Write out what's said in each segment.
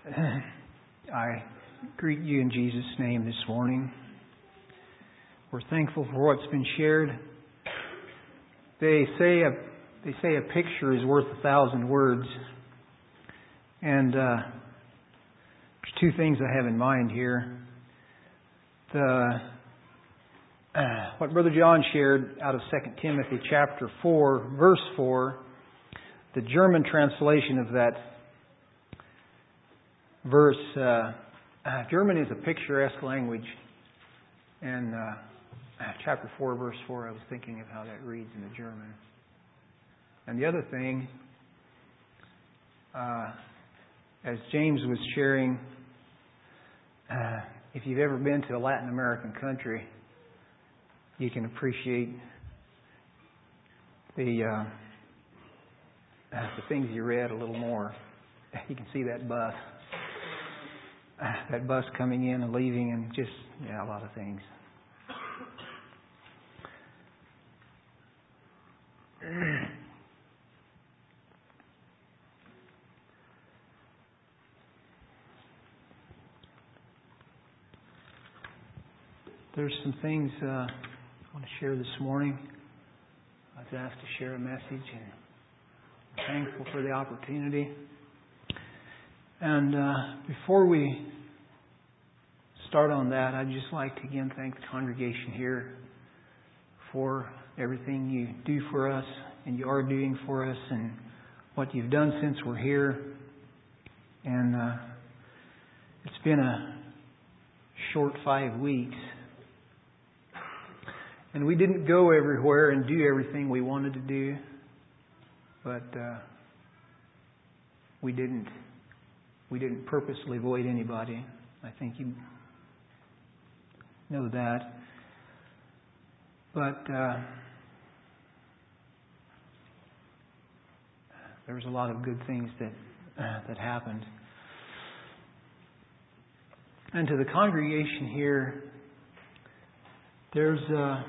I greet you in Jesus' name this morning. We're thankful for what's been shared. They say a picture is worth 1,000 words. And there's two things I have in mind here. What Brother John shared out of 2 Timothy chapter 4, verse 4, the German translation of that verse, German is a picturesque language. And chapter 4, verse 4, I was thinking of how that reads in the German. And the other thing, as James was sharing, if you've ever been to a Latin American country, you can appreciate the things you read a little more. You can see that bus coming in and leaving, and just a lot of things. There's some things I want to share this morning. I was asked to share a message, and I'm thankful for the opportunity. And before we start on that, I'd just like to again thank the congregation here for everything you do for us and you are doing for us and what you've done since we're here. And it's been a short 5 weeks. And we didn't go everywhere and do everything we wanted to do. But we didn't purposely avoid anybody. I think you know that. But there was a lot of good things that happened. And to the congregation here, there's a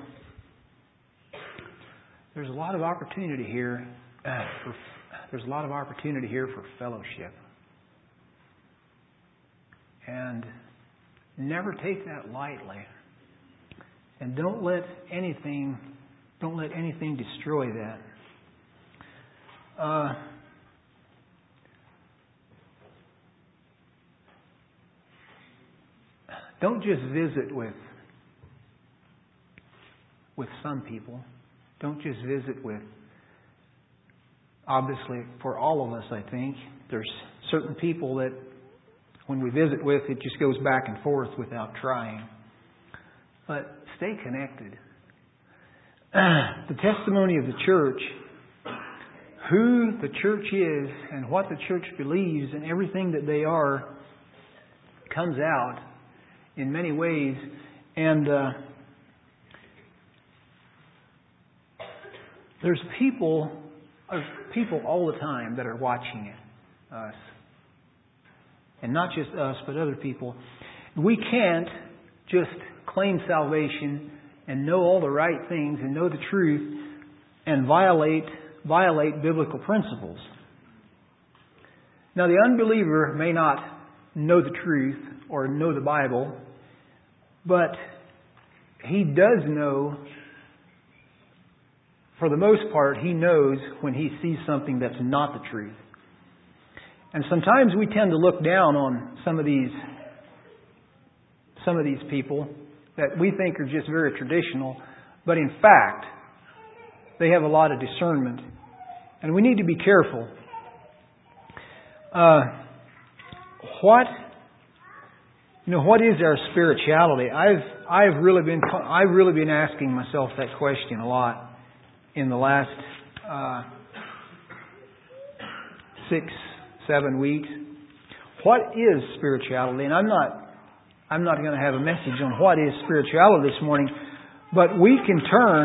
lot of opportunity here. There's a lot of opportunity here for fellowship. And never take that lightly. And don't let anything destroy that. Don't just visit with some people. Don't just visit with, obviously, for all of us, I think, there's certain people that when we visit with, it just goes back and forth without trying. But stay connected. The testimony of the church, who the church is and what the church believes and everything that they are, comes out in many ways. And there's people all the time that are watching us. And not just us, but other people. We can't just claim salvation and know all the right things and know the truth and violate biblical principles. Now, the unbeliever may not know the truth or know the Bible, but he does know, for the most part, he knows when he sees something that's not the truth. And sometimes we tend to look down on some of these people that we think are just very traditional, but in fact, they have a lot of discernment. And we need to be careful. What is our spirituality? I've really been asking myself that question a lot in the last 6-7 weeks. What is spirituality? And I'm not going to have a message on what is spirituality this morning, but we can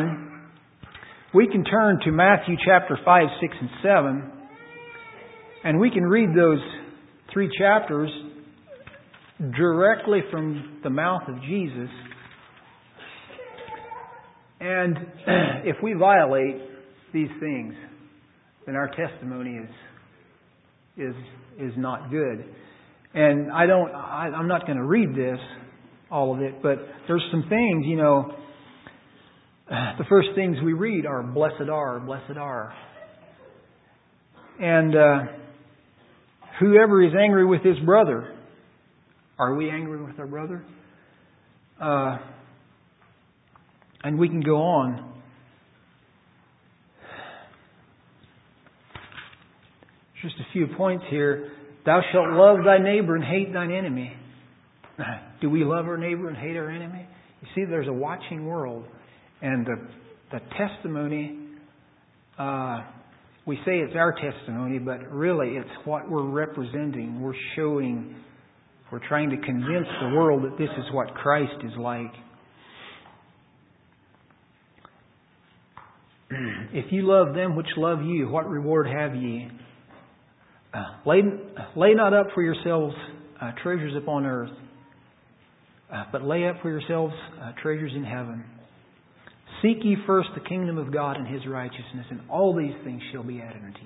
turn to Matthew chapter 5, 6, and 7, and we can read those 3 chapters directly from the mouth of Jesus. And if we violate these things, then our testimony is not good. And I'm not going to read this, all of it, but there's some things, the first things we read are blessed are, blessed are. And whoever is angry with his brother, are we angry with our brother? And we can go on. Just a few points here. Thou shalt love thy neighbor and hate thine enemy. Do we love our neighbor and hate our enemy? You see, there's a watching world. And the testimony, we say it's our testimony, but really it's what we're representing. We're showing, we're trying to convince the world that this is what Christ is like. If you love them which love you, what reward have ye? Lay not up for yourselves treasures upon earth, but lay up for yourselves treasures in heaven. Seek ye first the kingdom of God and His righteousness, and all these things shall be added unto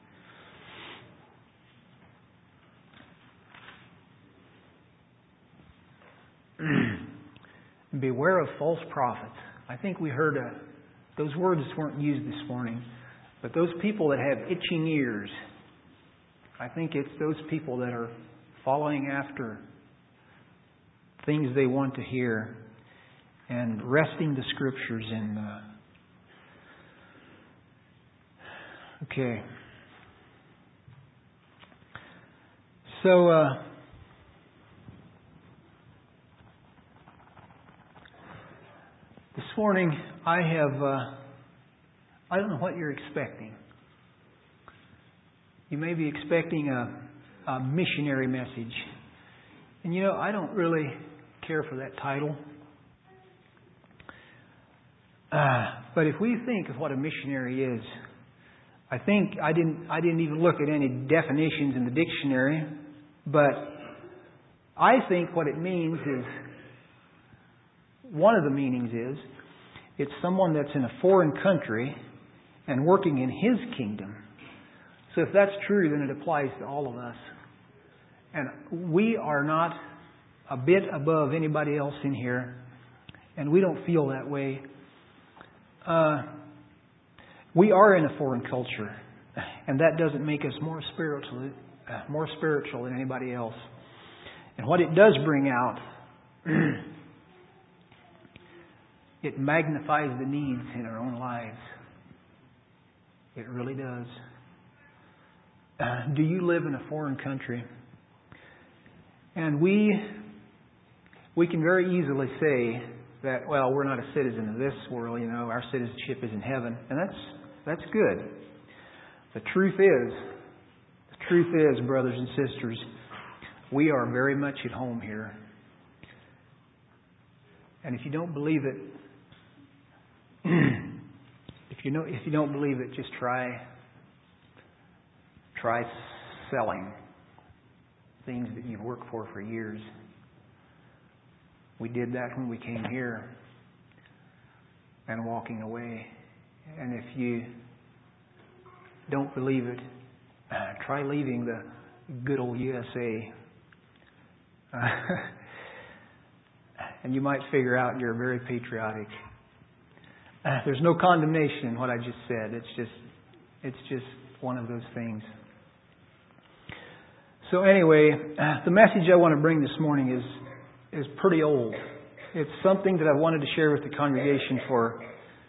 you. Beware of false prophets. I think we heard those words weren't used this morning, but those people that have itching ears, I think it's those people that are following after things they want to hear and wresting the Scriptures in. Okay. So, this morning I don't know what you're expecting. You may be expecting a missionary message. And I don't really care for that title. But if we think of what a missionary is, I think I didn't even look at any definitions in the dictionary, but I think what it means is, one of the meanings is, it's someone that's in a foreign country and working in His kingdom. So if that's true, then it applies to all of us. And we are not a bit above anybody else in here, and we don't feel that way. We are in a foreign culture, and that doesn't make us more spiritual than anybody else. And what it does bring out, it magnifies the needs in our own lives. It really does. Do you live in a foreign country? And we can very easily say that, well, we're not a citizen of this world, our citizenship is in heaven. And that's good. The truth is, brothers and sisters, we are very much at home here. And if you don't believe it, if you don't believe it, just try selling things that you've worked for years. We did that when we came here, and walking away. And if you don't believe it, try leaving the good old USA. And you might figure out you're very patriotic. There's no condemnation in what I just said. It's just one of those things. So anyway, the message I want to bring this morning is pretty old. It's something that I wanted to share with the congregation for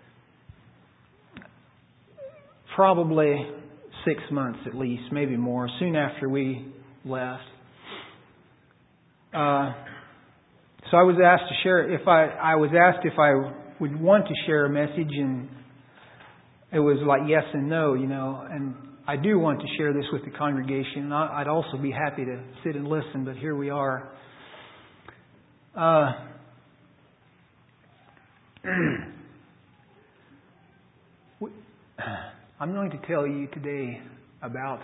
probably 6 months at least, maybe more, soon after we left. So I was asked to share, I was asked if I would want to share a message, and it was like yes and no, and I do want to share this with the congregation. I'd also be happy to sit and listen, but here we are. I'm going to tell you today about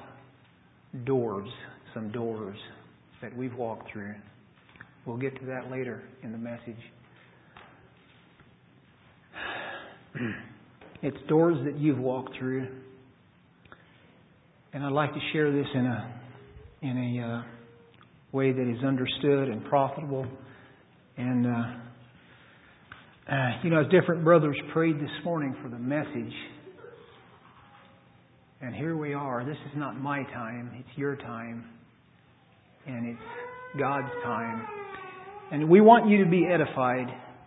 some doors that we've walked through. We'll get to that later in the message. It's doors that you've walked through. And I'd like to share this in a way that is understood and profitable. And, as different brothers prayed this morning for the message, and here we are. This is not my time. It's your time. And it's God's time. And we want you to be edified.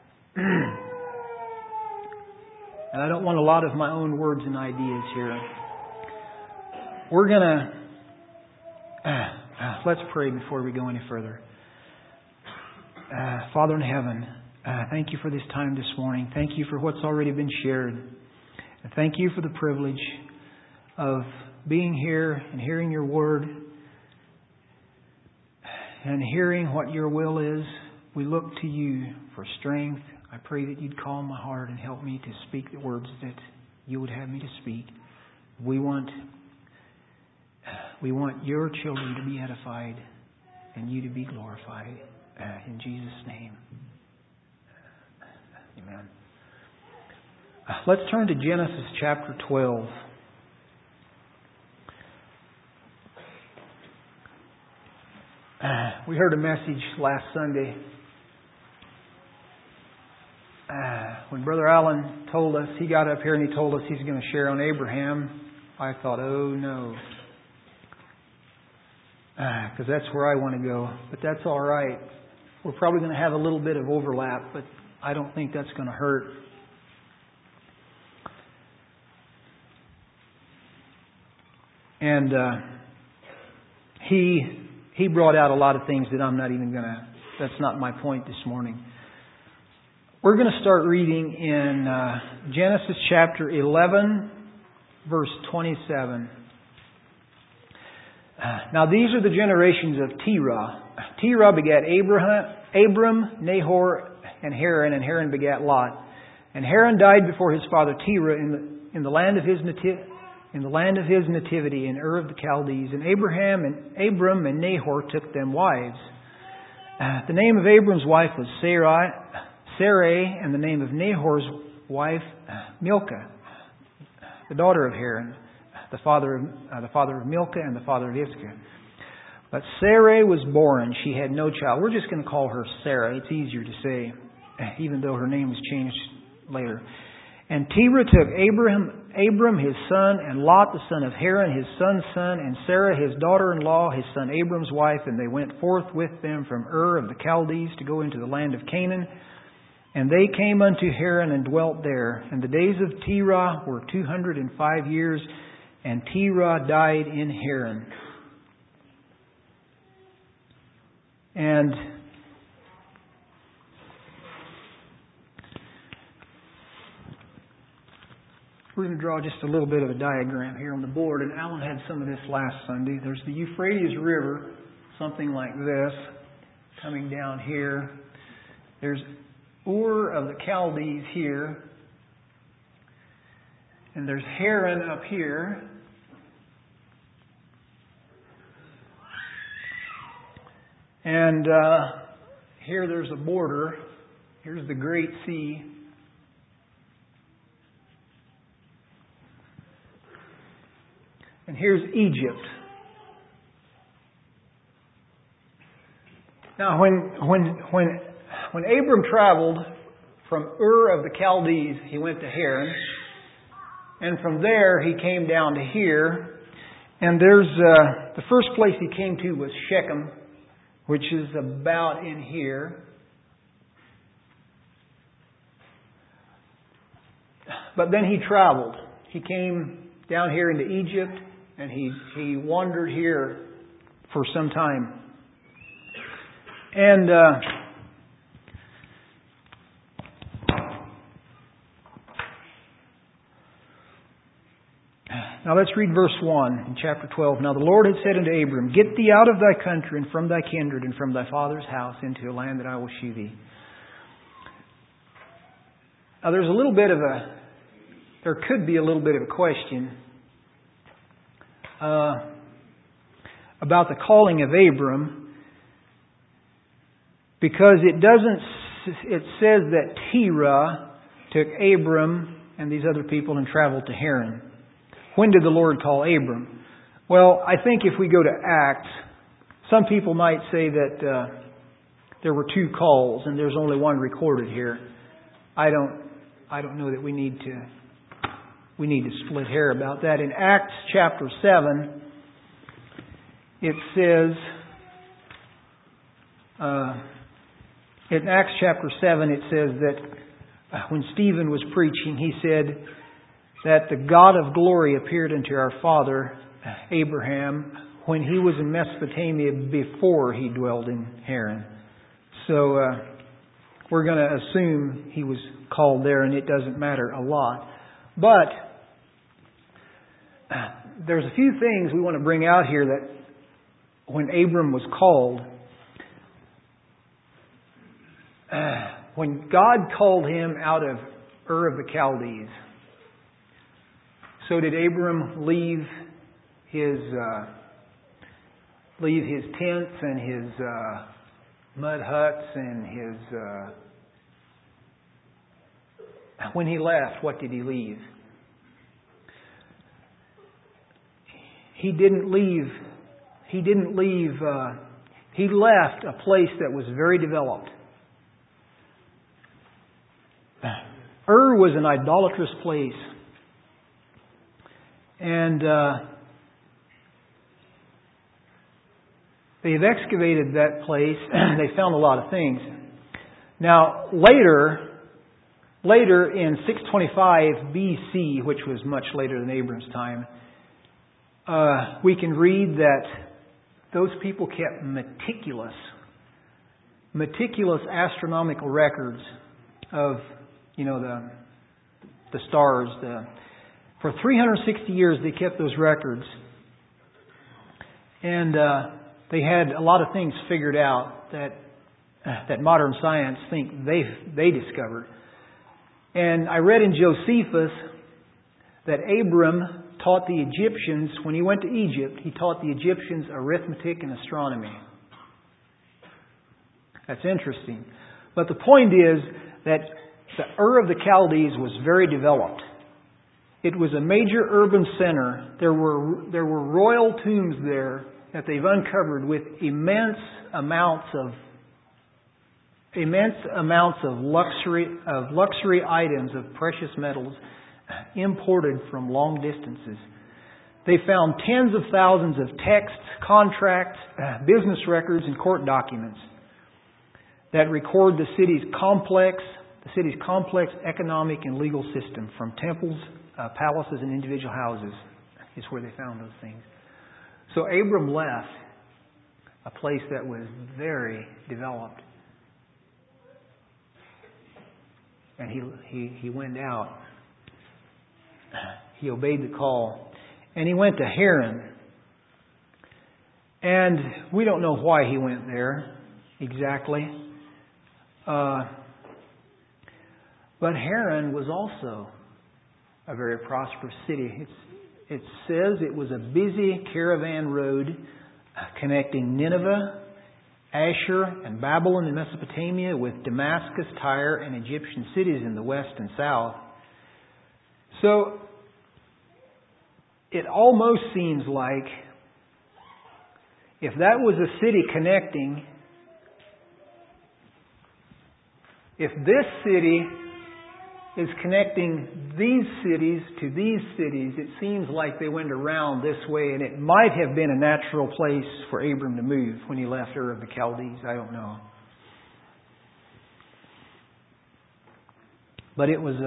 And I don't want a lot of my own words and ideas here. We're going to... let's pray before we go any further. Father in heaven, thank you for this time this morning. Thank you for what's already been shared. And thank you for the privilege of being here and hearing your word and hearing what your will is. We look to you for strength. I pray that you'd calm my heart and help me to speak the words that you would have me to speak. We want your children to be edified and you to be glorified. In Jesus' name. Amen. Let's turn to Genesis chapter 12. We heard a message last Sunday when Brother Allen told us, he got up here and he told us he's going to share on Abraham. I thought, oh no. Because that's where I want to go. But that's all right. We're probably going to have a little bit of overlap, but I don't think that's going to hurt. And he brought out a lot of things that I'm not even going to... That's not my point this morning. We're going to start reading in Genesis chapter 11, verse 27. Now these are the generations of Terah. Terah begat Abram, Nahor, and Haran begat Lot. And Haran died before his father Terah in the land of his nativity, in Ur of the Chaldees. And Abram and Nahor took them wives. The name of Abram's wife was Sarai, and the name of Nahor's wife Milcah, the daughter of Haran, the father of Milcah and the father of Iscah. But Sarai was barren; she had no child. We're just going to call her Sarah. It's easier to say, even though her name was changed later. And Terah took Abram his son, and Lot the son of Haran his son's son, and Sarah his daughter-in-law, his son Abram's wife, and they went forth with them from Ur of the Chaldees to go into the land of Canaan. And they came unto Haran and dwelt there. And the days of Terah were 205 years, and Terah died in Haran. And we're going to draw just a little bit of a diagram here on the board. And Alan had some of this last Sunday. There's the Euphrates River, something like this, coming down here. There's Ur of the Chaldees here. And there's Haran up here. And here there's a border. Here's the Great Sea. And here's Egypt. Now, when Abram traveled from Ur of the Chaldees, he went to Haran. And from there, he came down to here. And there's the first place he came to was Shechem, which is about in here. But then he traveled. He came down here into Egypt, and he wandered here for some time. And now let's read verse 1 in chapter 12. Now the Lord had said unto Abram, Get thee out of thy country and from thy kindred and from thy father's house into a land that I will shew thee. Now there could be a little bit of a question about the calling of Abram, because it says that Terah took Abram and these other people and traveled to Haran. When did the Lord call Abram? Well, I think if we go to Acts, Some people might say that there were two calls and there's only one recorded here. I don't know that we need to split hair about that. In Acts chapter 7, it says, in Acts chapter 7, it says that when Stephen was preaching, he said that the God of glory appeared unto our father Abraham when he was in Mesopotamia before he dwelled in Haran. So we're going to assume he was called there, and it doesn't matter a lot. But there's a few things we want to bring out here that when Abram was called, when God called him out of Ur of the Chaldees, so did Abram leave his tents and his mud huts and his. When he left, what did he leave? He didn't leave. He left a place that was very developed. Ur was an idolatrous place. And they've excavated that place and they found a lot of things. Now, later in 625 BC, which was much later than Abram's time, we can read that those people kept meticulous astronomical records of, the stars. For 360 years they kept those records. And they had a lot of things figured out that modern science think they discovered. And I read in Josephus that Abram taught the Egyptians, when he went to Egypt, he taught the Egyptians arithmetic and astronomy. That's interesting. But the point is that the Ur of the Chaldees was very developed. It was a major urban center. There were royal tombs there that they've uncovered with immense amounts of luxury items of precious metals imported from long distances. They found tens of thousands of texts, contracts, business records, and court documents that record the city's complex economic and legal system, from temples, palaces, and individual houses, is where they found those things. So Abram left a place that was very developed. And he went out. He obeyed the call. And he went to Haran. And we don't know why he went there exactly. But Haran was also a very prosperous city. It says it was a busy caravan road connecting Nineveh, Ashur, and Babylon in Mesopotamia with Damascus, Tyre, and Egyptian cities in the west and south. So it almost seems like if that was a city connecting, if this city is connecting these cities to these cities, it seems like they went around this way, and it might have been a natural place for Abram to move when he left Ur of the Chaldees. I don't know. But it was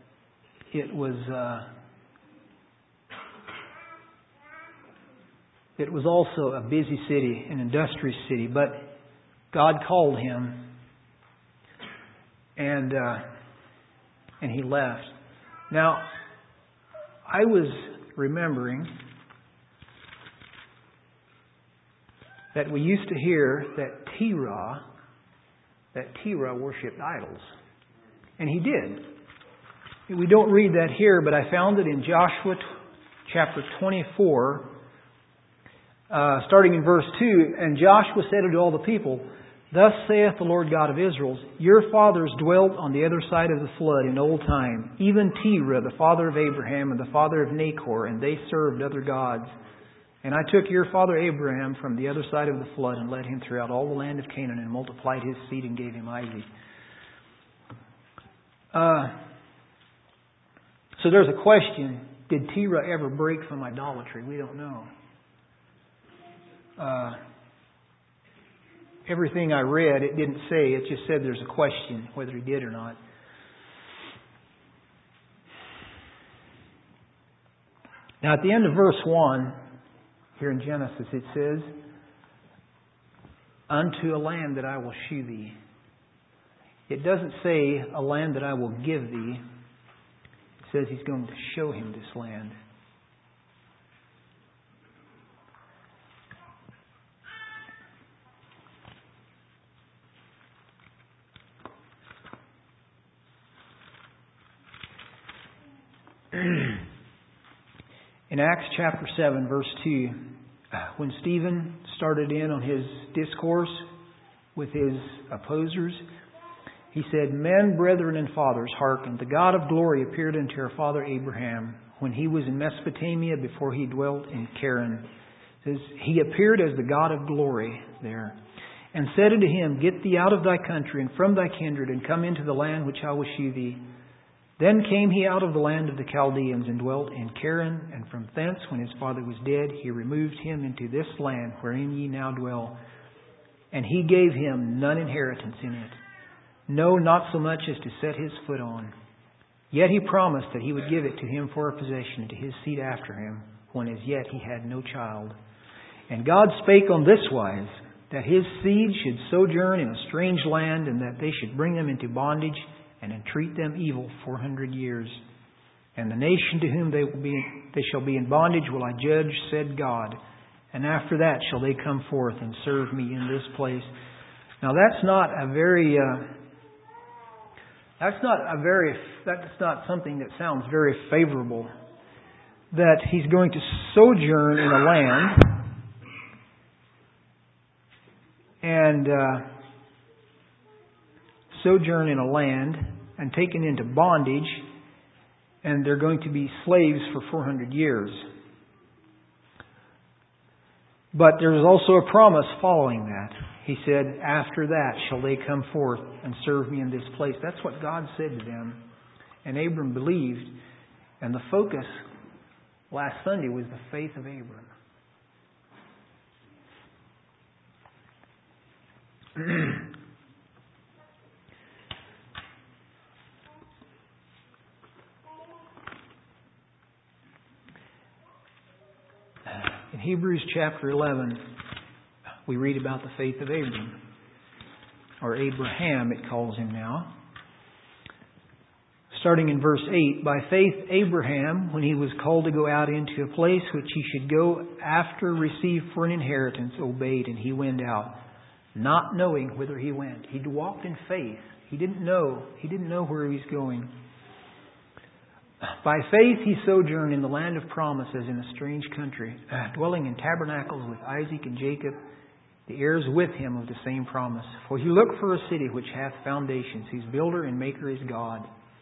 also a busy city, an industrious city. But God called him, and he left. Now, I was remembering that we used to hear that Terah worshipped idols. And he did. We don't read that here, but I found it in Joshua chapter 24, starting in verse 2. And Joshua said unto all the people, Thus saith the Lord God of Israel, Your fathers dwelt on the other side of the flood in old time, even Terah, the father of Abraham, and the father of Nahor, and they served other gods. And I took your father Abraham from the other side of the flood and led him throughout all the land of Canaan and multiplied his seed and gave him Isaac. So there's a question. Did Terah ever break from idolatry? We don't know. Everything I read, it didn't say. It just said there's a question whether he did or not. Now at the end of verse 1, here in Genesis, it says, unto a land that I will shew thee. It doesn't say a land that I will give thee. It says He's going to show him this land. In Acts chapter 7, verse 2, when Stephen started in on his discourse with his opposers, he said, Men, brethren, and fathers, hearken. The God of glory appeared unto our father Abraham when he was in Mesopotamia before he dwelt in Charan. It says, He appeared as the God of glory there, and said unto him, Get thee out of thy country and from thy kindred, and come into the land which I will shew thee. Then came he out of the land of the Chaldeans and dwelt in Charan, and from thence, when his father was dead, he removed him into this land wherein ye now dwell. And he gave him none inheritance in it, no, not so much as to set his foot on. Yet he promised that he would give it to him for a possession to his seed after him, when as yet he had no child. And God spake on this wise, that his seed should sojourn in a strange land, and that they should bring them into bondage, and entreat them evil 400 years. And the nation to whom they shall be in bondage will I judge, said God. And after that shall they come forth and serve me in this place. Now that's not something that sounds very favorable. That he's going to sojourn in a land and taken into bondage, and they're going to be slaves for 400 years. But there's also a promise following that. He said, after that shall they come forth and serve me in this place. That's what God said to them. And Abram believed. And the focus last Sunday was the faith of Abram. In Hebrews chapter 11, we read about the faith of Abram, or Abraham it calls him now. Starting in verse 8, By faith Abraham, when he was called to go out into a place which he should go after receive for an inheritance, obeyed, and he went out, not knowing whither he went. He walked in faith. He didn't know where he was going. By faith he sojourned in the land of promise as in a strange country, dwelling in tabernacles with Isaac and Jacob, the heirs with him of the same promise. For he looked for a city which hath foundations, whose builder and maker is God.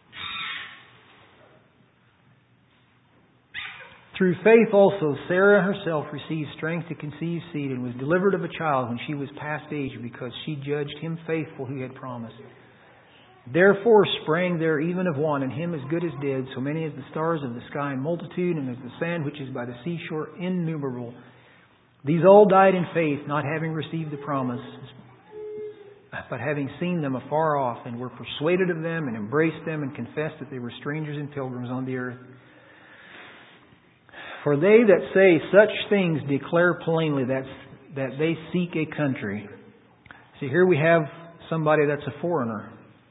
Through faith also Sarah herself received strength to conceive seed, and was delivered of a child when she was past age, because she judged him faithful who had promised. Therefore sprang there even of one, and him as good as dead, so many as the stars of the sky in multitude, and as the sand which is by the seashore innumerable. These all died in faith, not having received the promise, but having seen them afar off, and were persuaded of them, and embraced them, and confessed that they were strangers and pilgrims on the earth. For they that say such things declare plainly that they seek a country. See, here we have somebody that's a foreigner.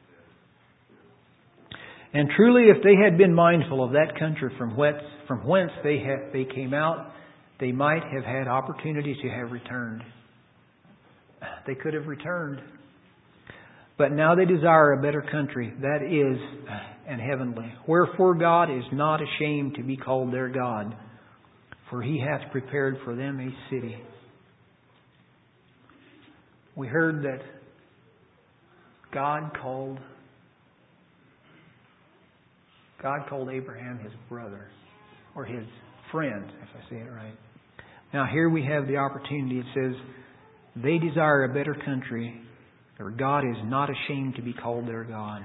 And truly, if they had been mindful of that country from whence they came out, they might have had opportunity to have returned. They could have returned. But now they desire a better country, that is, an heavenly. Wherefore God is not ashamed to be called their God, for He hath prepared for them a city. We heard that God called Abraham his brother, or his friend, if I say it right. Now here we have the opportunity. It says, they desire a better country. Their God is not ashamed to be called their God.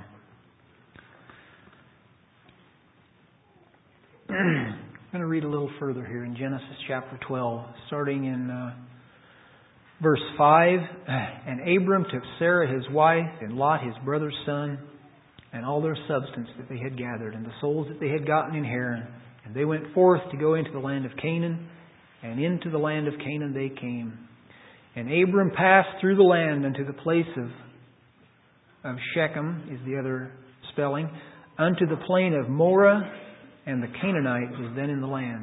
I'm going to read a little further here in Genesis chapter 12, starting in verse 5. And Abram took Sarah his wife, and Lot his brother's son, and all their substance that they had gathered, and the souls that they had gotten in Haran. And they went forth to go into the land of Canaan, and into the land of Canaan they came. And Abram passed through the land unto the place of Shechem, is the other spelling, unto the plain of Moreh, and the Canaanite was then in the land.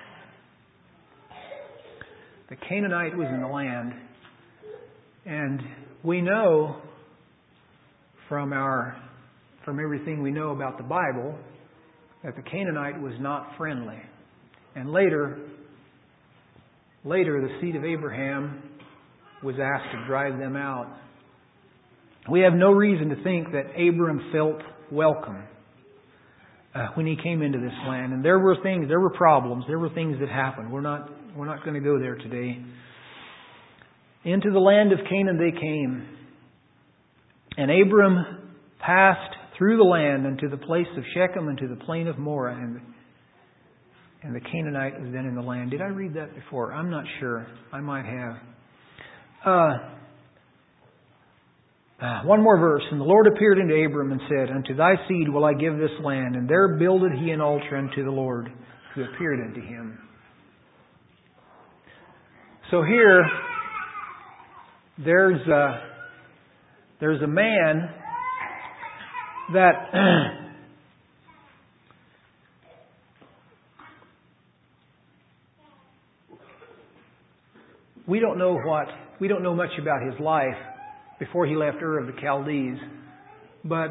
The Canaanite was in the land. And we know from everything we know about the Bible that the Canaanite was not friendly. And later the seed of Abraham was asked to drive them out. We have no reason to think that Abram felt welcome when he came into this land. And there were problems, there were things that happened. We're not going to go there today. Into the land of Canaan they came. And Abram passed through the land unto the place of Shechem, unto the plain of Moreh, and the Canaanite was then in the land. Did I read that before? I'm not sure. I might have. One more verse. And the Lord appeared unto Abram and said, Unto thy seed will I give this land. And there builded he an altar unto the Lord, who appeared unto him. So here, there's a man that we don't know much about his life before he left Ur of the Chaldees, but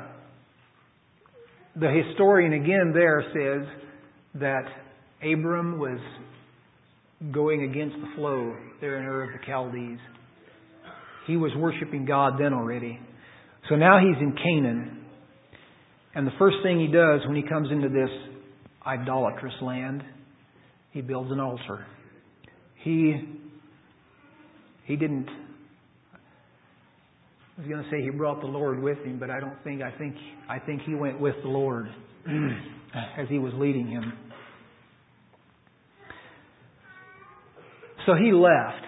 the historian again there says that Abram was going against the flow there in Ur of the Chaldees. He was worshiping God then already. So now he's in Canaan. And the first thing he does when he comes into this idolatrous land, he builds an altar. He didn't, I was going to say he brought the Lord with him, but I think he went with the Lord as he was leading him. So he left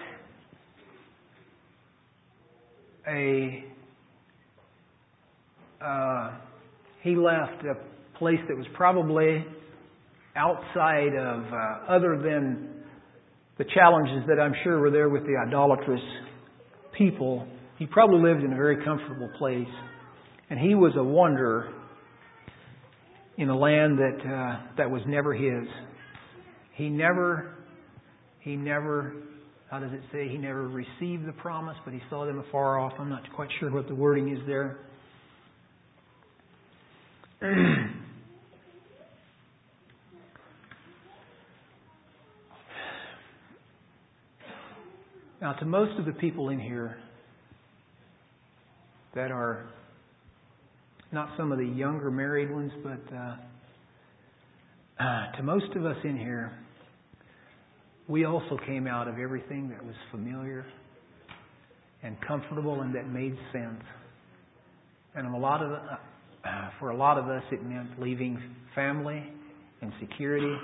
a place that was probably outside of, other than the challenges that I'm sure were there with the idolatrous people. He probably lived in a very comfortable place. And he was a wanderer in a land that was never his. He never, how does it say? He never received the promise, but he saw them afar off. I'm not quite sure what the wording is there. Now, to most of the people in here that are not some of the younger married ones, but to most of us in here, we also came out of everything that was familiar and comfortable and that made sense. And for a lot of us, it meant leaving family and security.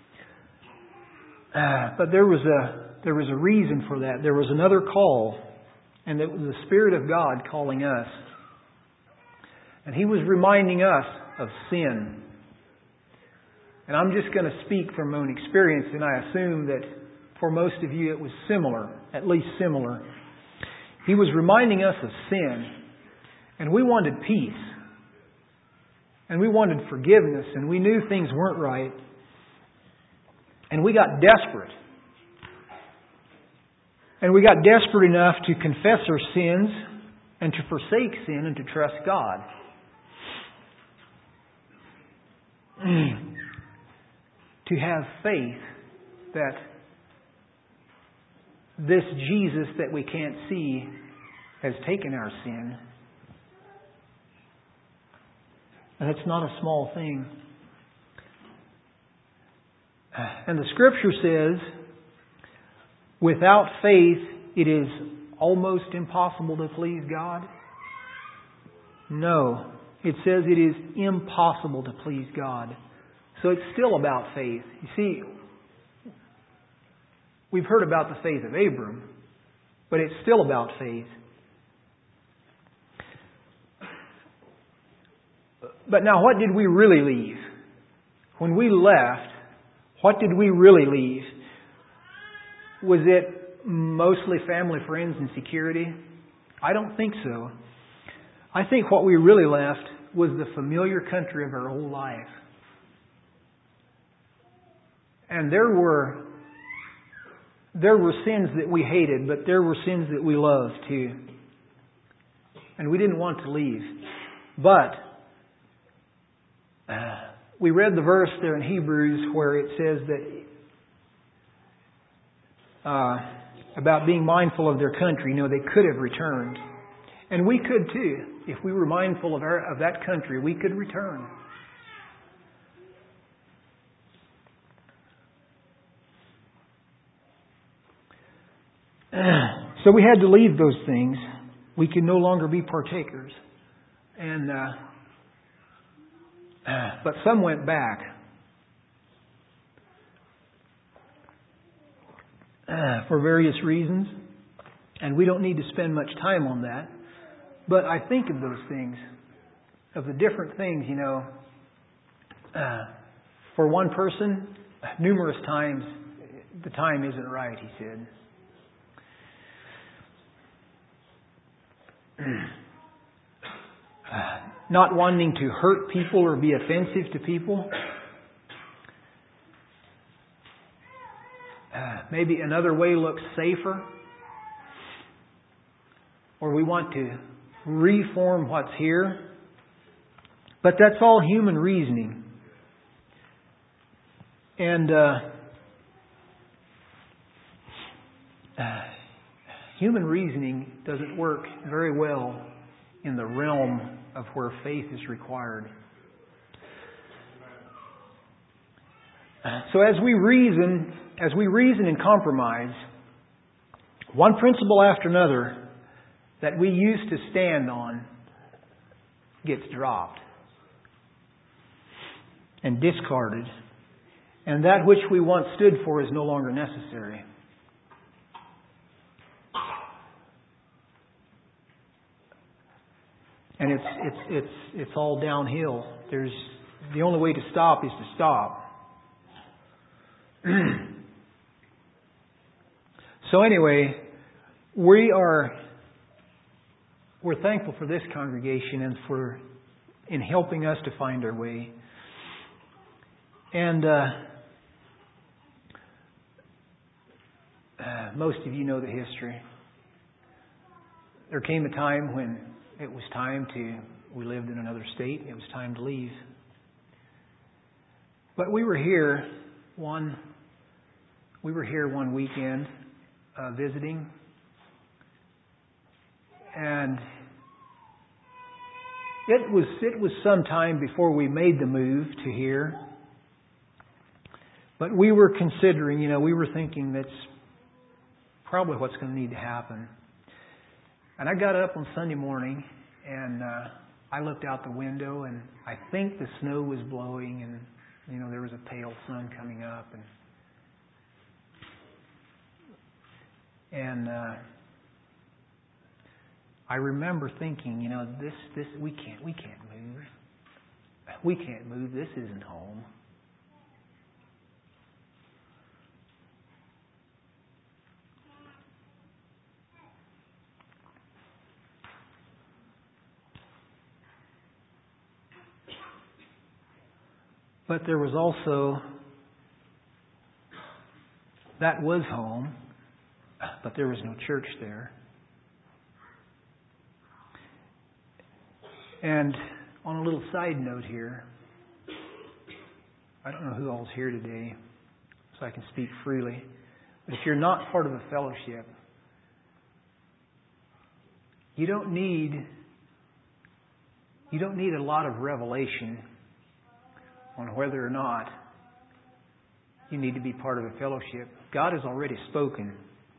But there was a reason for that. There was another call, and it was the Spirit of God calling us. And He was reminding us of sin. And I'm just going to speak from my own experience, and I assume that for most of you it was similar, at least similar. He was reminding us of sin, and we wanted peace, and we wanted forgiveness, and we knew things weren't right, and we got desperate. And we got desperate enough to confess our sins and to forsake sin and to trust God. To have faith that this Jesus that we can't see has taken our sin. And it's not a small thing. And the Scripture says without faith, it is almost impossible to please God? No. It says it is impossible to please God. So it's still about faith. You see, we've heard about the faith of Abram, but it's still about faith. But now, what did we really leave? When we left, what did we really leave? Was it mostly family, friends, and security? I don't think so. I think what we really left was the familiar country of our whole life. And there were sins that we hated, but there were sins that we loved too. And we didn't want to leave. But we read the verse there in Hebrews where it says that about being mindful of their country. They could have returned. And we could too. If we were mindful of that country, we could return. So we had to leave those things. We could no longer be partakers. And but some went back. For various reasons. And we don't need to spend much time on that. But I think of those things, of the different things, for one person, numerous times, the time isn't right, he said. Not wanting to hurt people or be offensive to people. Maybe another way looks safer. Or we want to reform what's here. But that's all human reasoning. And human reasoning doesn't work very well in the realm of where faith is required. So as we reason and compromise, one principle after another that we used to stand on gets dropped and discarded. And that which we once stood for is no longer necessary. And it's all downhill. The only way to stop is to stop. So anyway, we're thankful for this congregation and in helping us to find our way. And most of you know the history. There came a time when it was we lived in another state. It was time to leave. But we were here one weekend visiting. And it was some time before we made the move to here. But we were considering, we were thinking that's probably what's going to need to happen. And I got up on Sunday morning and I looked out the window and I think the snow was blowing and, there was a pale sun coming up and I remember thinking, this we can't move. We can't move. This isn't home. But there was also, that was home, but there was no church there. And on a little side note here, I don't know who all's here today, so I can speak freely. But if you're not part of a fellowship, you don't need a lot of revelation on whether or not you need to be part of a fellowship. God has already spoken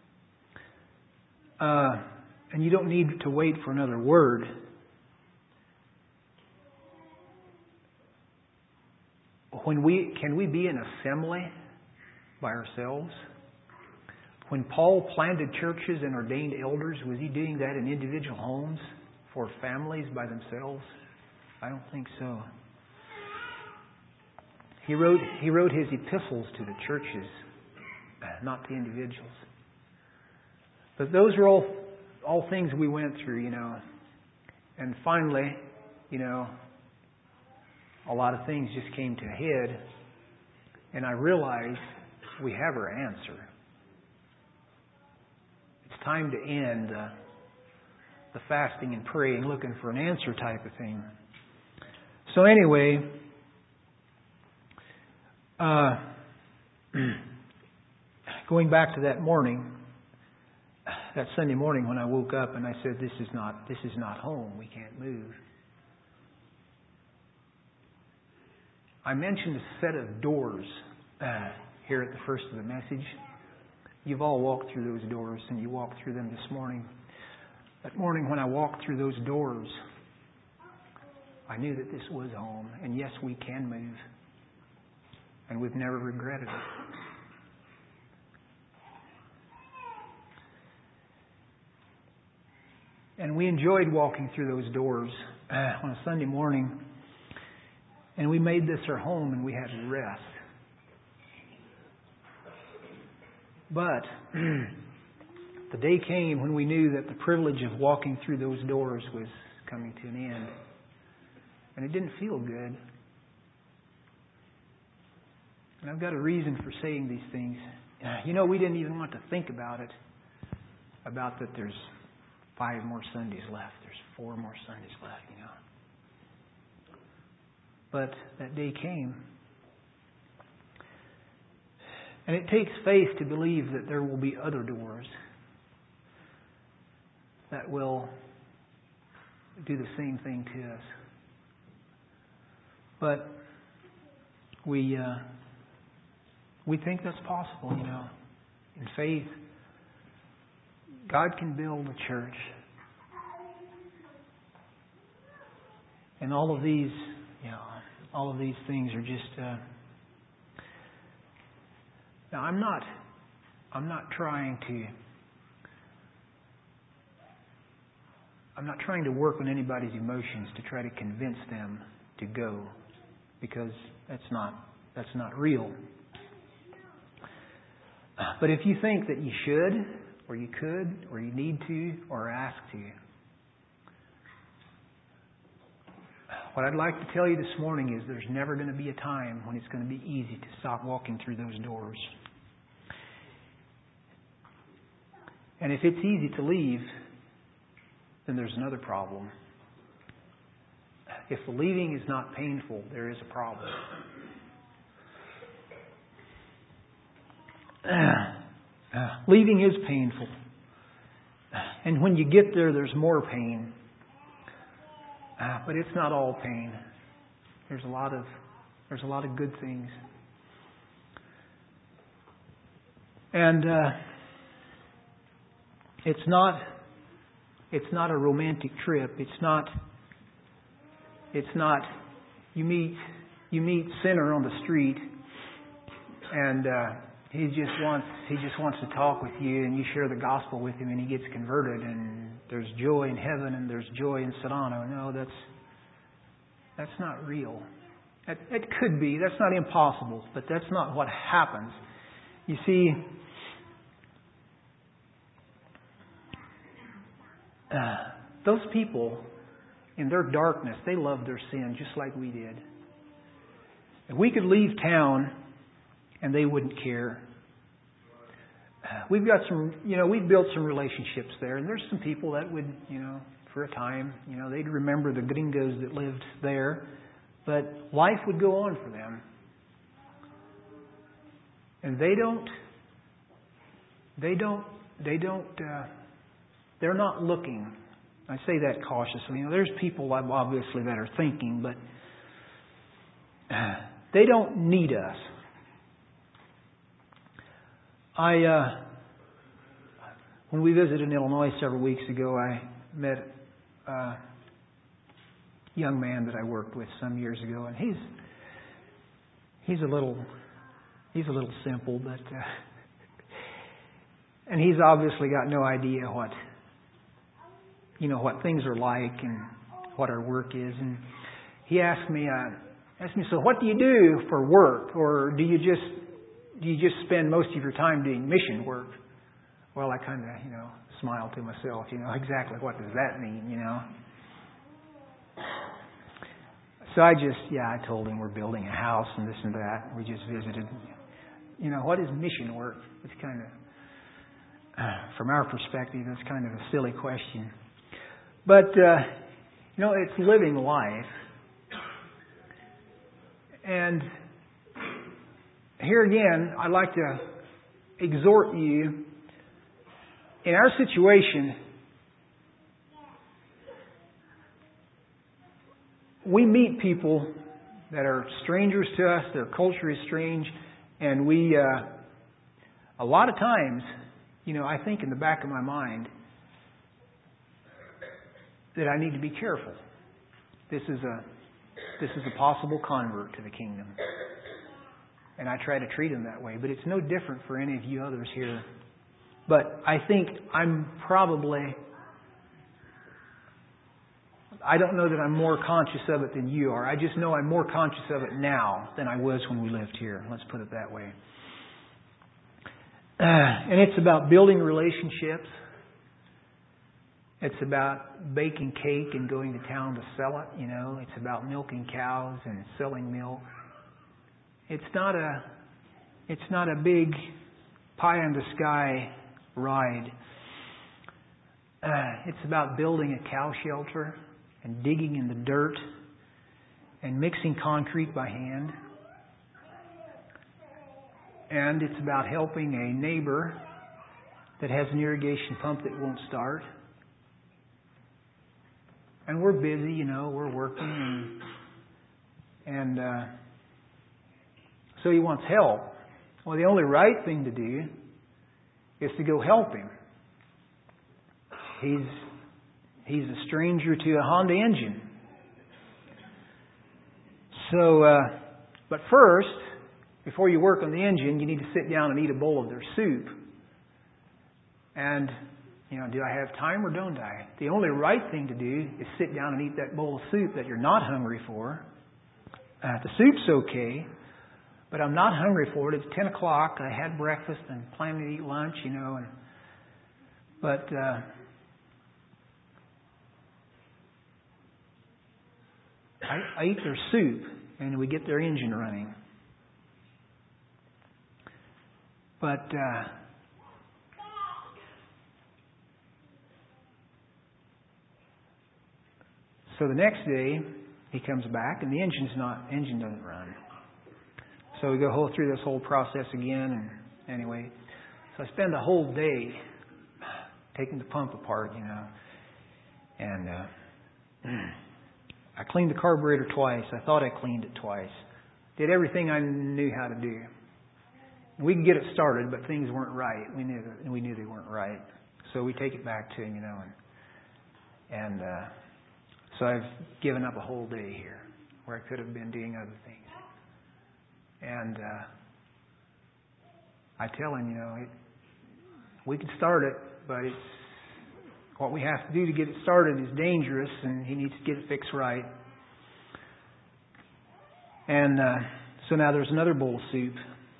and you don't need to wait for another word. Can we be an assembly by ourselves? When Paul planted churches and ordained elders, was he doing that in individual homes for families by themselves? I don't think so. He wrote his epistles to the churches, not to individuals. But those are all things we went through, And finally, a lot of things just came to a head, and I realized we have our answer. It's time to end the fasting and praying, looking for an answer type of thing. So anyway, going back to that morning, that Sunday morning when I woke up and I said, "This is not home. We can't move." I mentioned a set of doors here at the first of the message. You've all walked through those doors, and you walked through them this morning. That morning when I walked through those doors, I knew that this was home. And yes, we can move. And we've never regretted it. And we enjoyed walking through those doors on a Sunday morning. And we made this our home, and we had rest. But the day came when we knew that the privilege of walking through those doors was coming to an end. And it didn't feel good. And I've got a reason for saying these things. We didn't even want to think about it. About that there's 5 more Sundays left. There's 4 more Sundays left, But that day came. And it takes faith to believe that there will be other doors that will do the same thing to us. But we think that's possible, In faith, God can build a church. And all of these things are just. Now, I'm not trying to work on anybody's emotions to try to convince them to go, because that's not real. But if you think that you should, or you could, or you need to, or are asked to, what I'd like to tell you this morning is there's never going to be a time when it's going to be easy to stop walking through those doors. And if it's easy to leave, then there's another problem. If the leaving is not painful, there is a problem. Leaving is painful. And when you get there, there's more pain. But it's not all pain. There's a lot of good things. And it's not a romantic trip. It's not you meet sinner on the street, and he just wants to talk with you, and you share the gospel with him, and he gets converted, and there's joy in heaven, and there's joy in Sedano. No, that's not real. It could be. That's not impossible, but that's not what happens. You see, those people, in their darkness, they loved their sin just like we did. If we could leave town and they wouldn't care. We've got we've built some relationships there, and there's some people that would, for a time, they'd remember the gringos that lived there, but life would go on for them. And they're not looking. I say that cautiously. There's people obviously that are thinking, but they don't need us. When we visited Illinois several weeks ago, I met a young man that I worked with some years ago, and he's a little simple, but and he's obviously got no idea what things are like and what our work is. And he asked me, so what do you do for work, or do you just spend most of your time doing mission work? Well, I kind of, smiled to myself, exactly what does that mean, So I told him we're building a house and this and that. We just visited. What is mission work? It's kind of, from our perspective, it's kind of a silly question. But, it's living life. And here again, I'd like to exhort you. In our situation, we meet people that are strangers to us, their culture is strange, and we, a lot of times, I think in the back of my mind that I need to be careful. This is a possible convert to the kingdom. And I try to treat him that way, but it's no different for any of you others here. But I think I don't know that I'm more conscious of it than you are. I just know I'm more conscious of it now than I was when we lived here. Let's put it that way. And it's about building relationships. It's about baking cake and going to town to sell it. It's about milking cows and selling milk. It's not a big pie in the sky ride. It's about building a cow shelter and digging in the dirt and mixing concrete by hand. And it's about helping a neighbor that has an irrigation pump that won't start. And we're busy, we're working, and so he wants help. Well, the only right thing to do is to go help him. He's a stranger to a Honda engine. So, but first, before you work on the engine, you need to sit down and eat a bowl of their soup. And, do I have time or don't I? The only right thing to do is sit down and eat that bowl of soup that you're not hungry for. The soup's okay, but I'm not hungry for it. It's 10 o'clock. I had breakfast and planning to eat lunch, But I eat their soup, and we get their engine running. But so the next day he comes back, and the engine doesn't run. So we go through this whole process again, and anyway, so I spend the whole day taking the pump apart, and I cleaned the carburetor twice. I thought I cleaned it twice. Did everything I knew how to do. We could get it started, but things weren't right. We knew they weren't right. So we take it back to him, and so I've given up a whole day here where I could have been doing other things. And I tell him, we can start it, but it's what we have to do to get it started is dangerous, and he needs to get it fixed right. And so now there's another bowl of soup.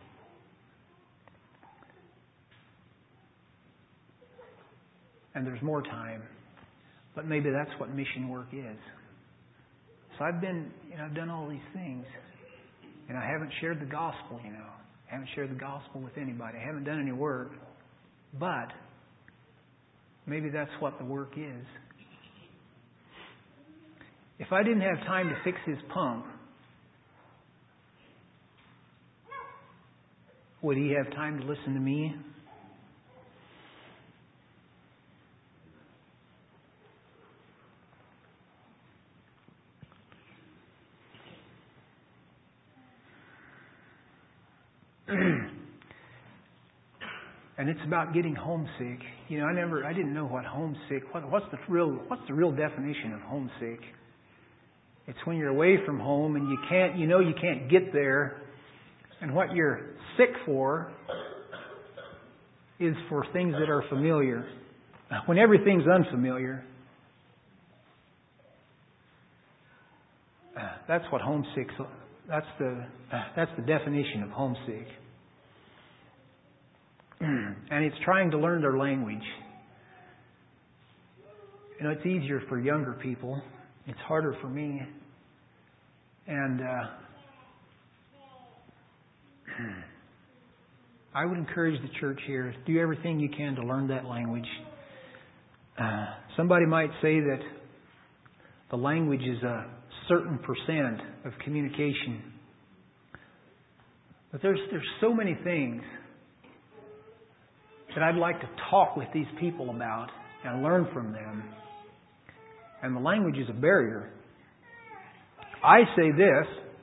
And there's more time. But maybe that's what mission work is. So I've done all these things. And I haven't shared the gospel, I haven't shared the gospel with anybody. I haven't done any work. But maybe that's what the work is. If I didn't have time to fix his pump, would he have time to listen to me? And it's about getting homesick. You know, I didn't know what homesick, what's the real definition of homesick? It's when you're away from home and you can't get there. And what you're sick for is for things that are familiar. When everything's unfamiliar, that's what homesick. That's the definition of homesick. And it's trying to learn their language. You know, it's easier for younger people. It's harder for me. And I would encourage the church here, do everything you can to learn that language. Somebody might say that the language is a certain percent of communication. But there's so many things that I'd like to talk with these people about and learn from them. And the language is a barrier. I say this,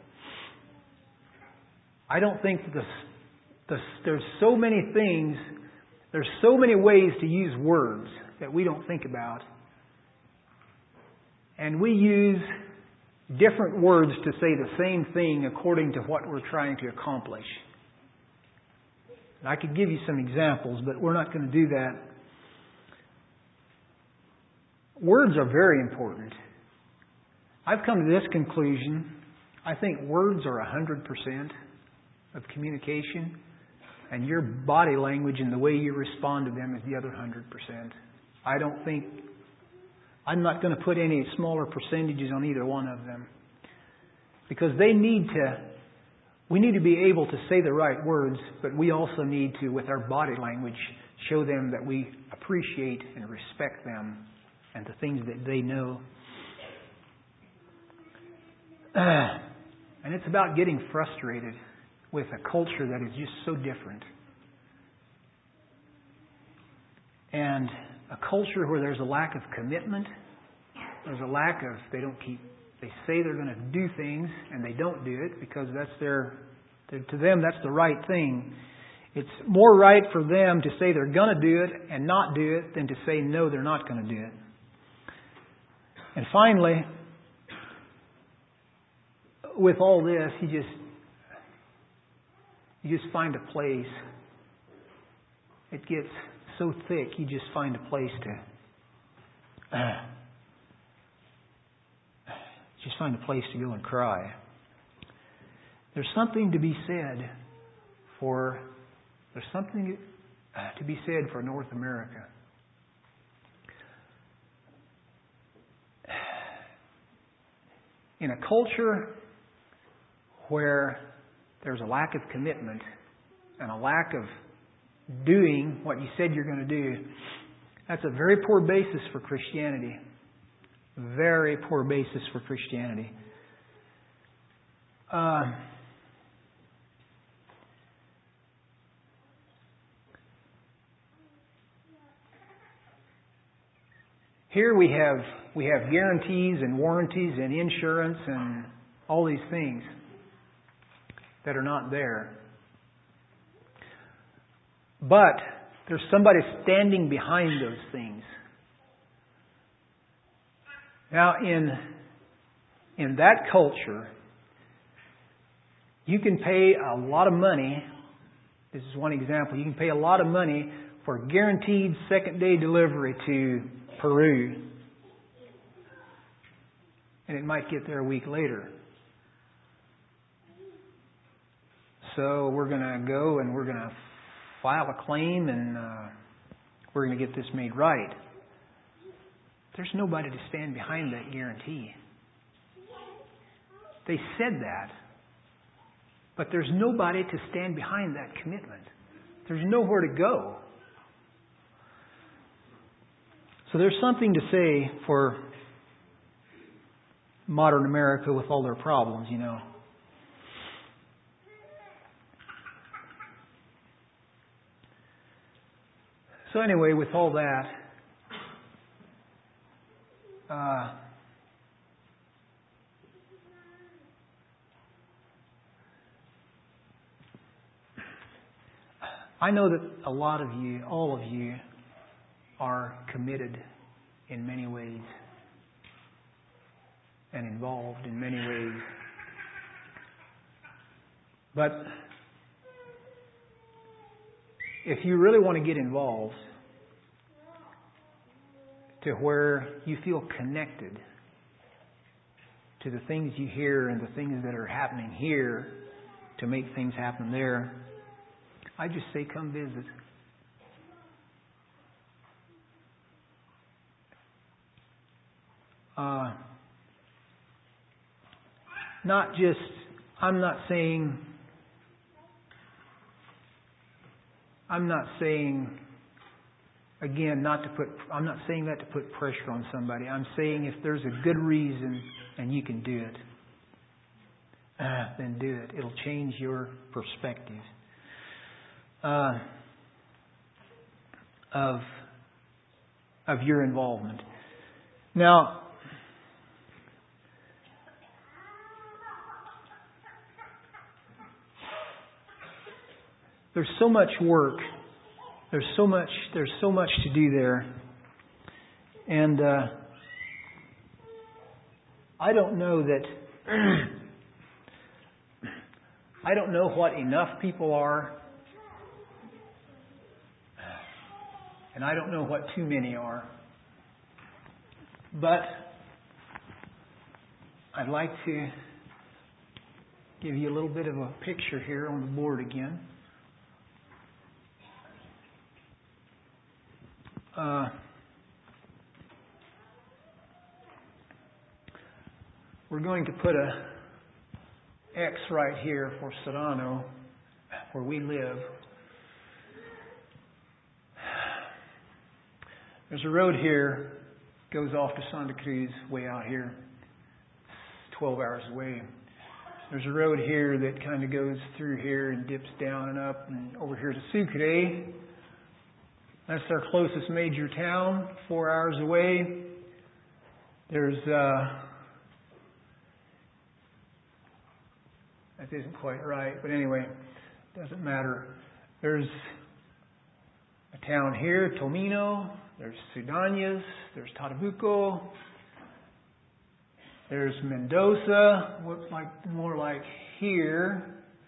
I don't think there's so many things, there's so many ways to use words that we don't think about. And we use different words to say the same thing according to what we're trying to accomplish. And I could give you some examples, but we're not going to do that. Words are very important. I've come to this conclusion. I think words are 100% of communication, and your body language and the way you respond to them is the other 100%. I'm not going to put any smaller percentages on either one of them, because we need to be able to say the right words, but we also need to, with our body language, show them that we appreciate and respect them and the things that they know. And it's about getting frustrated with a culture that is just so different. And a culture where there's a lack of commitment, there's a lack of, they say they're going to do things and they don't do it because to them that's the right thing. It's more right for them to say they're going to do it and not do it than to say no, they're not going to do it. And finally, with all this, you just find a place. It gets so thick, you just find a place to go and cry. There's something to be said for North America. In a culture where there's a lack of commitment and a lack of doing what you said you're going to do, that's a very poor basis for Christianity. Very poor basis for Christianity. Here we have guarantees and warranties and insurance and all these things that are not there. But there's somebody standing behind those things. Now, in that culture, you can pay a lot of money. This is one example. You can pay a lot of money for guaranteed second-day delivery to Peru. And it might get there a week later. So we're going to go and we're going to file a claim and we're going to get this made right. There's nobody to stand behind that guarantee. They said that, but there's nobody to stand behind that commitment. There's nowhere to go. So there's something to say for modern America with all their problems, you know. So anyway, with all that, I know that a lot of you, all of you, are committed in many ways and involved in many ways. But if you really want to get involved to where you feel connected to the things you hear and the things that are happening here to make things happen there, I just say come visit. I'm not saying again, I'm not saying that to put pressure on somebody. I'm saying if there's a good reason and you can do it, then do it. It'll change your perspective of your involvement. Now, there's so much work. There's so much to do there. And I don't know what enough people are. And I don't know what too many are. But I'd like to give you a little bit of a picture here on the board again. We're going to put a X right here for Serrano, where we live. There's a road here, goes off to Santa Cruz, way out here. It's 12 hours away. There's a road here that kind of goes through here and dips down and up and over here to Sucre. That's our closest major town, 4 hours away. There's that isn't quite right, but anyway, doesn't matter. There's a town here, Tomino. There's Sudañas. There's Tatabuco. There's Mendoza, more like here.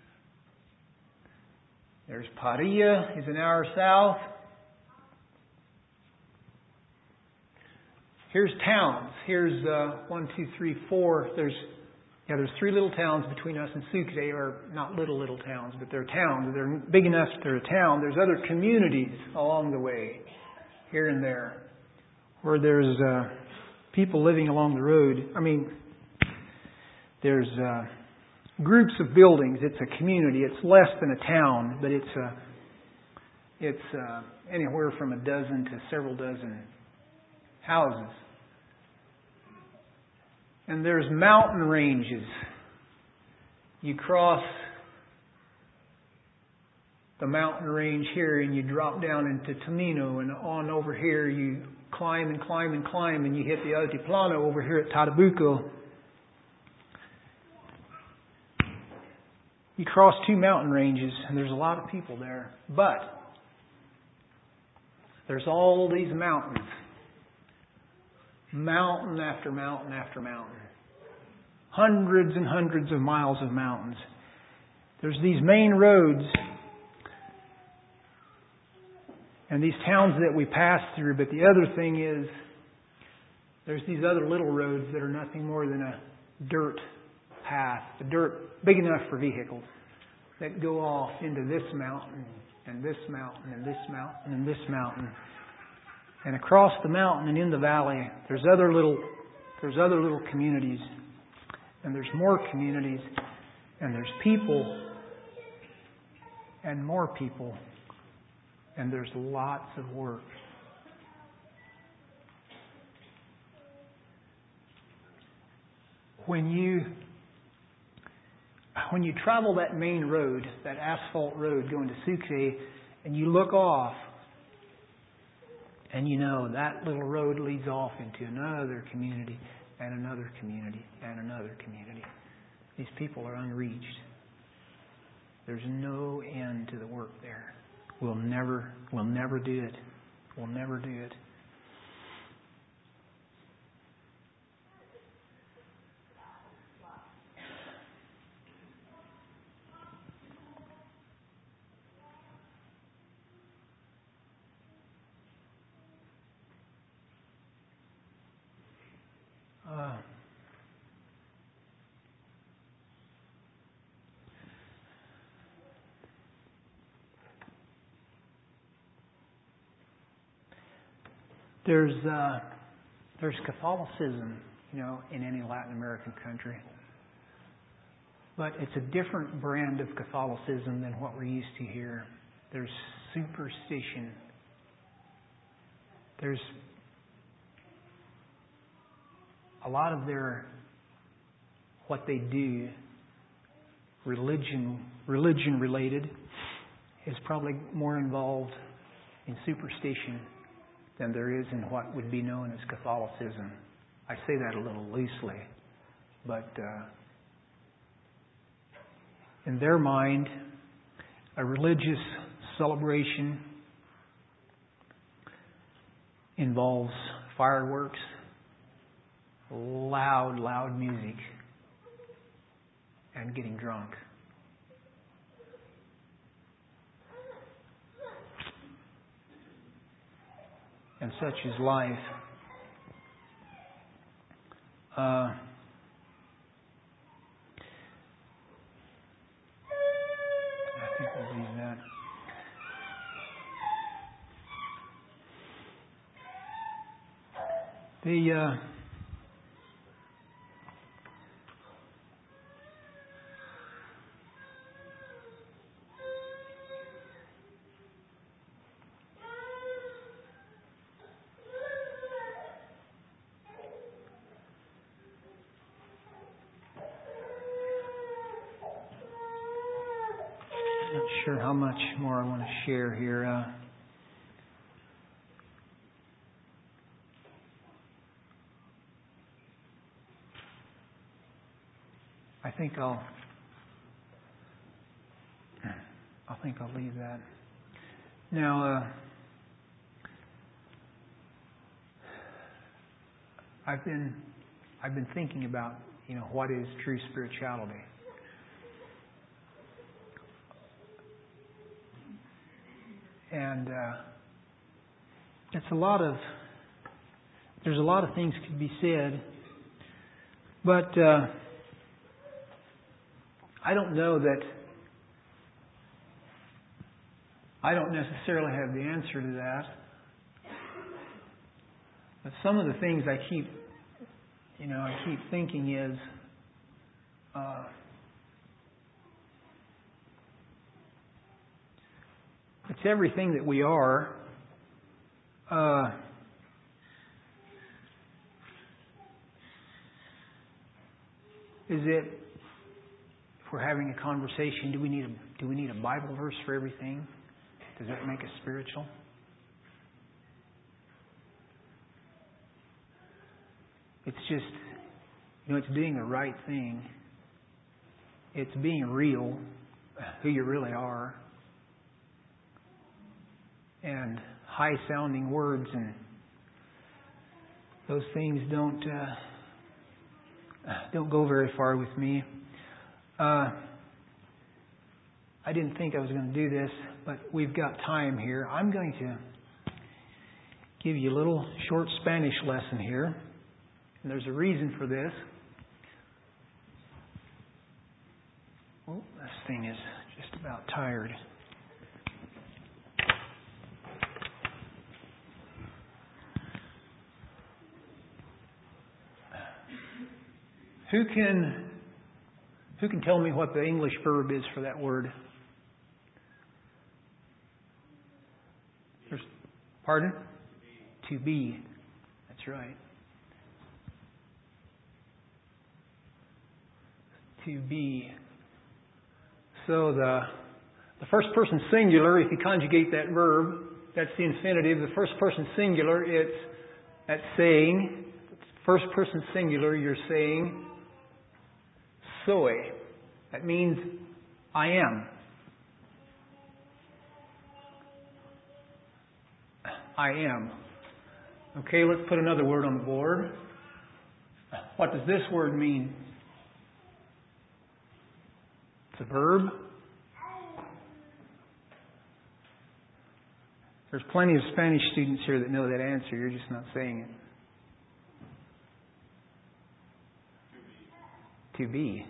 There's Padilla, is an hour south. Here's towns. Here's 1, 2, 3, 4. There's 3 little towns between us and Sucre, or not little towns, but they're towns. They're big enough they're a town. There's other communities along the way, here and there, where there's people living along the road. I mean, there's groups of buildings. It's a community. It's less than a town, but it's anywhere from a dozen to several dozen houses. And there's mountain ranges. You cross the mountain range here and you drop down into Tomino, and on over here you climb and climb and climb and you hit the Altiplano over here at Tatabuco. You cross 2 mountain ranges and there's a lot of people there. But there's all these mountains. Mountain after mountain after mountain. Hundreds and hundreds of miles of mountains. There's these main roads and these towns that we pass through, but the other thing is there's these other little roads that are nothing more than a dirt path, a dirt big enough for vehicles, that go off into this mountain and this mountain and this mountain and this mountain. And across the mountain and in the valley, there's other little communities, and there's more communities, and there's people, and more people, and there's lots of work. When you travel that main road, that asphalt road going to Sucre, and you look off, and you know that little road leads off into another community and another community and another community. These people are unreached. There's no end to the work there. We'll never do it. We'll never do it. There's Catholicism, in any Latin American country. But it's a different brand of Catholicism than what we're used to here. There's superstition. There's a lot of what they do, religion related, is probably more involved in superstition than there is in what would be known as Catholicism. I say that a little loosely, but in their mind, a religious celebration involves fireworks, loud music, and getting drunk. And such is life. I think we'll leave that. Not sure how much more I want to share here. I think I'll leave that. Now, I've been thinking about what is true spirituality. And there's a lot of things could be said, but I don't know that I don't necessarily have the answer to that. But some of the things I keep thinking is it's everything that we are. Is it, if we're having a conversation, do we need a Bible verse for everything? Does that make us spiritual? It's just, it's doing the right thing. It's being real, who you really are. And high-sounding words and those things don't go very far with me. I didn't think I was going to do this, but we've got time here. I'm going to give you a little short Spanish lesson here. And there's a reason for this. Oh, this thing is just about tired. Who can tell me what the English verb is for that word? Pardon? To be. That's right. To be. So the first person singular, if you conjugate that verb, that's the infinitive. The first person singular, that's saying. First person singular, you're saying soy. That means I am. I am. Okay, let's put another word on the board. What does this word mean? It's a verb. There's plenty of Spanish students here that know that answer. You're just not saying it. To be.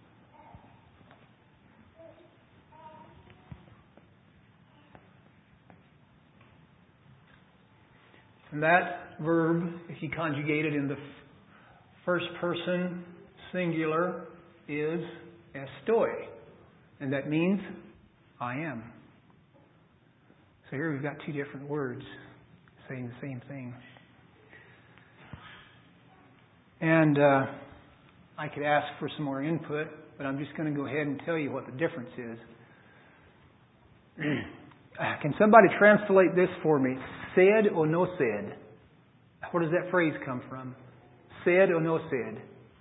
And that verb, if you conjugate it in the first person singular, is estoy. And that means I am. So here we've got two different words saying the same thing. And I could ask for some more input, but I'm just going to go ahead and tell you what the difference is. Can somebody translate this for me? Sed o no sed. Where does that phrase come from? Sed o no sed.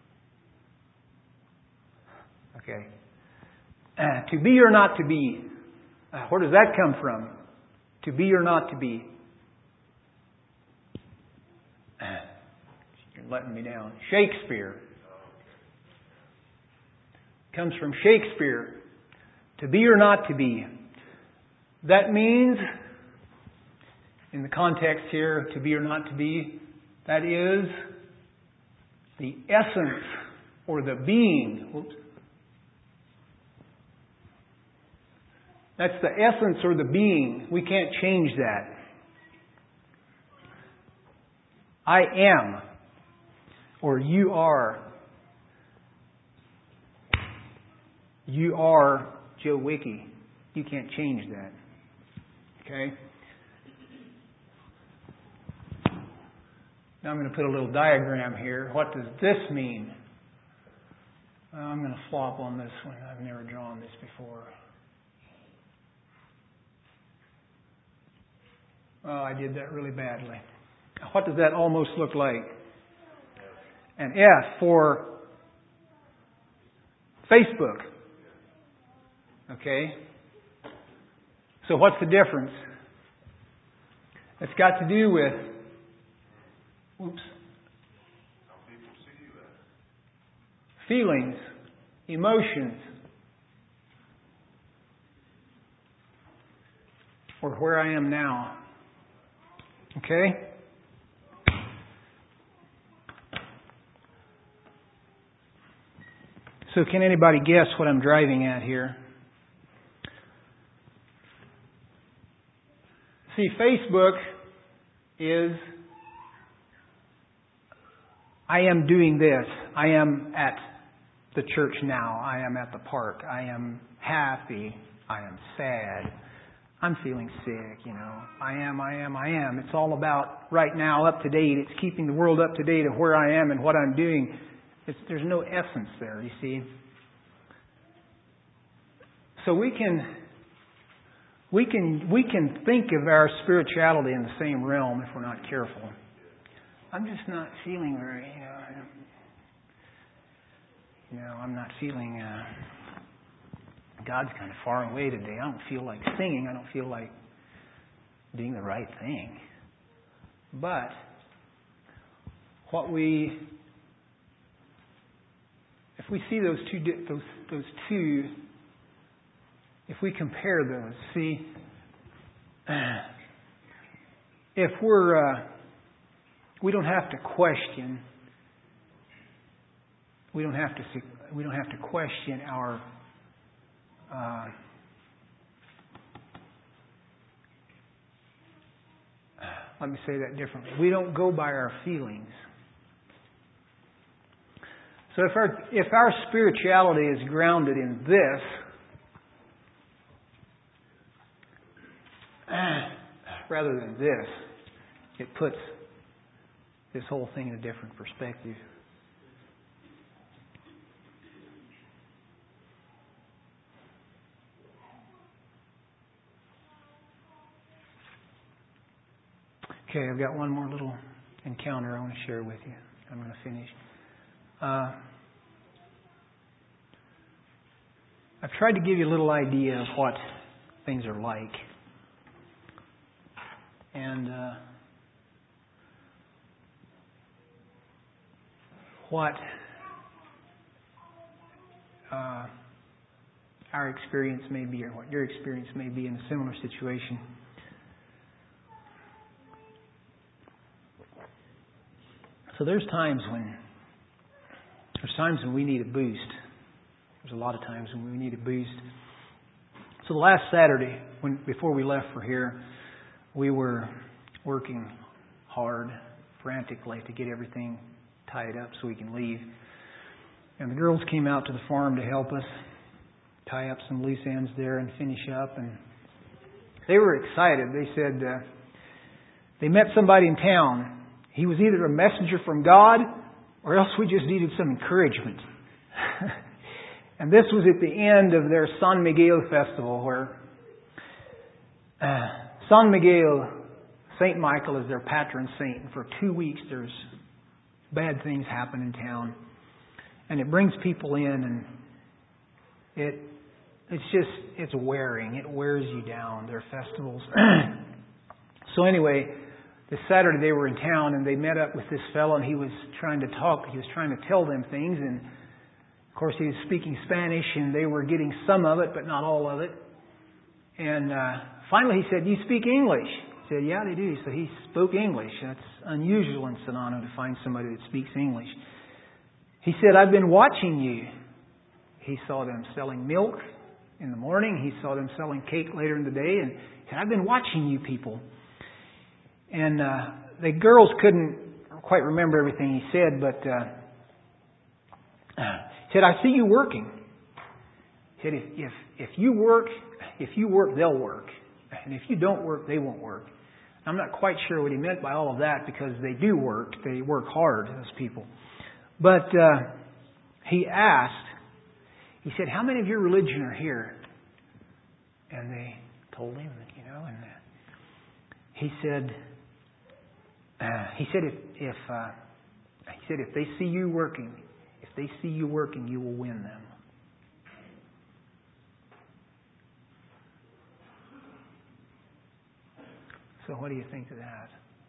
Okay. To be or not to be. Where does that come from? To be or not to be. You're letting me down. Shakespeare. Comes from Shakespeare. To be or not to be. That means, in the context here, to be or not to be, that is the essence or the being. Whoops. That's the essence or the being. We can't change that. I am, or you are. You are Joe Wiki. You can't change that. Okay? Now I'm going to put a little diagram here. What does this mean? I'm going to flop on this one. I've never drawn this before. Oh, I did that really badly. What does that almost look like? An F for Facebook. Okay? So what's the difference? It's got to do with feelings, emotions, or where I am now. Okay? So can anybody guess what I'm driving at here? See, Facebook is I am doing this. I am at the church now. I am at the park. I am happy. I am sad. I'm feeling sick, I am. It's all about right now, up to date. It's keeping the world up to date of where I am and what I'm doing. There's no essence there, you see. So we can think of our spirituality in the same realm if we're not careful. I'm just not feeling very, I'm not feeling, God's kind of far away today. I don't feel like singing. I don't feel like doing the right thing. But if we see those two, if we compare those, see, if we don't have to question, we don't have to question our let me say that differently. We don't go by our feelings. So if our spirituality is grounded in this, rather than this, it puts this whole thing in a different perspective. Okay, I've got one more little encounter I want to share with you. I'm going to finish. I've tried to give you a little idea of what things are like And what our experience may be, or what your experience may be in a similar situation. So there's times when we need a boost. There's a lot of times when we need a boost. So the last Saturday, before we left for here, we were working hard, frantically, to get everything tied up so we can leave. And the girls came out to the farm to help us tie up some loose ends there and finish up. And they were excited. They said they met somebody in town. He was either a messenger from God or else we just needed some encouragement. And this was at the end of their San Miguel festival, where San Miguel, St. Michael is their patron saint. And for 2 weeks there's bad things happen in town. And it brings people in, and it's wearing. It wears you down, their festivals. So anyway, this Saturday they were in town, and they met up with this fellow, and he was trying to talk. He was trying to tell them things, and of course he was speaking Spanish, and they were getting some of it, but not all of it. And finally he said, "Do you speak English?" He said, "Yeah, they do." So he spoke English. That's unusual in Sonoma to find somebody that speaks English. He said, "I've been watching you." He saw them selling milk in the morning. He saw them selling cake later in the day. And he said, "I've been watching you people." And the girls couldn't quite remember everything he said, but he said, "I see you working." He said, if you work, they'll work. And if you don't work, they won't work. I'm not quite sure what he meant by all of that, because they do work. They work hard, those people. But he said, "How many of your religion are here?" And they told him, and he said, if they see you working, you will win them. So what do you think of that?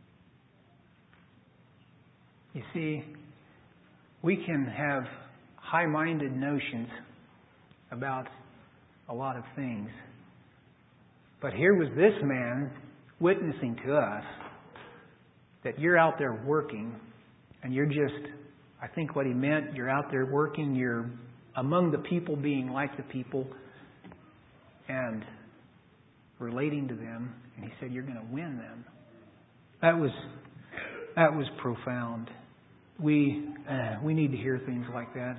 You see, we can have high-minded notions about a lot of things. But here was this man witnessing to us that you're out there working, and you're just, I think what he meant, you're out there working, you're among the people, being like the people, and relating to them. And he said, you're going to win them. That was profound. We need to hear things like that.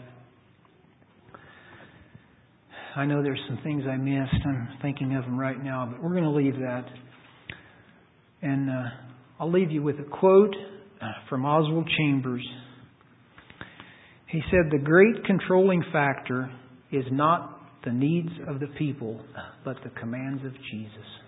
I know there's some things I missed. I'm thinking of them right now, but we're going to leave that. And I'll leave you with a quote from Oswald Chambers. He said, "The great controlling factor is not the needs of the people, but the commands of Jesus."